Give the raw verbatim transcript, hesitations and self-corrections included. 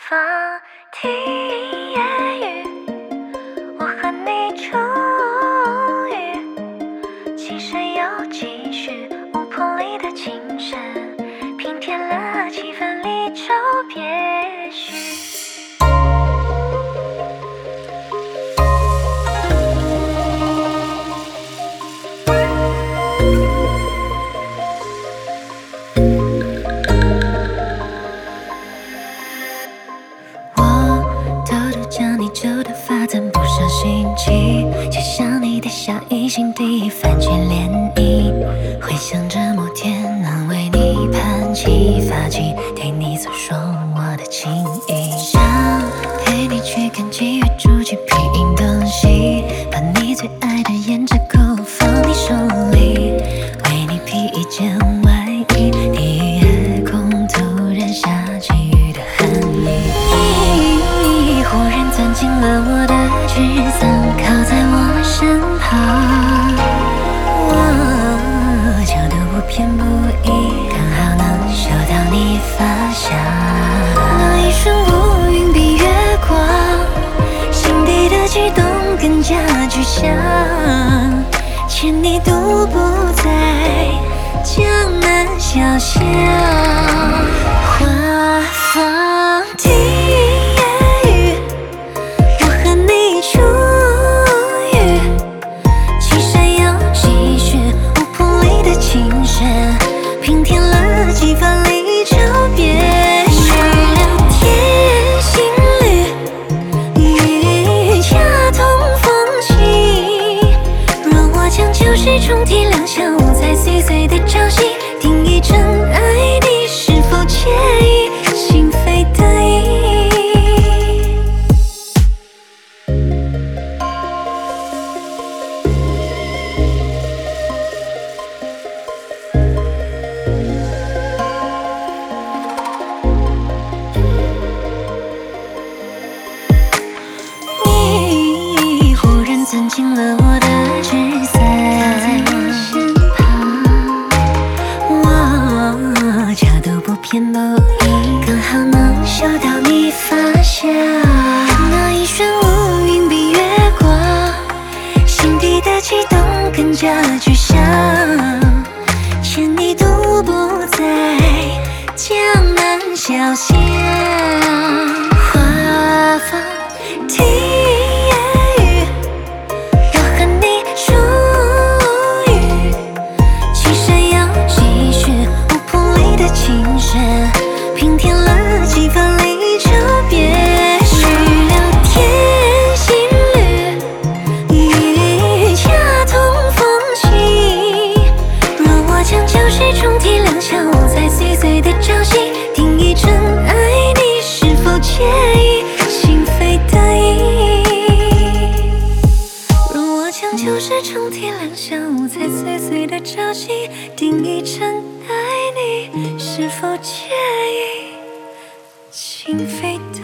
放听夜雨，我和你初遇，青山又继续，乌篷里的琴声平添了几分离愁别绪。旧的发簪不上心机，就像你的笑意，心底泛起涟漪。回想着某天能为你盘起发髻，对你诉说我的情意。想陪你去看几月筑起皮影东西，把你最爱的胭脂扣放你手里，为你披一件外衣，地夜空突然下起雨的寒意。你忽然钻进了我的纸伞，靠在我身旁，我角度不偏不倚，刚好能嗅到你发香。那一瞬乌云比月光，心底的悸动更加具象，牵你独步在江南小巷，花放听平添了几分离愁别绪，聊天心侣，雨恰同风起。若我将旧事重提，两相无猜，岁岁的朝夕，定义真爱你是否介意？心扉得意。钻进了我的纸伞，在我身旁，我角度不偏不倚，刚好能嗅到你发香。那一瞬乌云比月光，心底的悸动更加具象，牵你独步在江南小巷，花放听平添了几分离愁别绪，聊天心侣，雨恰同风起。若我将旧事重提，两相无猜，岁岁的朝夕，定义真爱你是否介意？心扉得意。若我将旧事重提，两相无猜，岁岁的朝夕，定义真爱你是否介意？心扉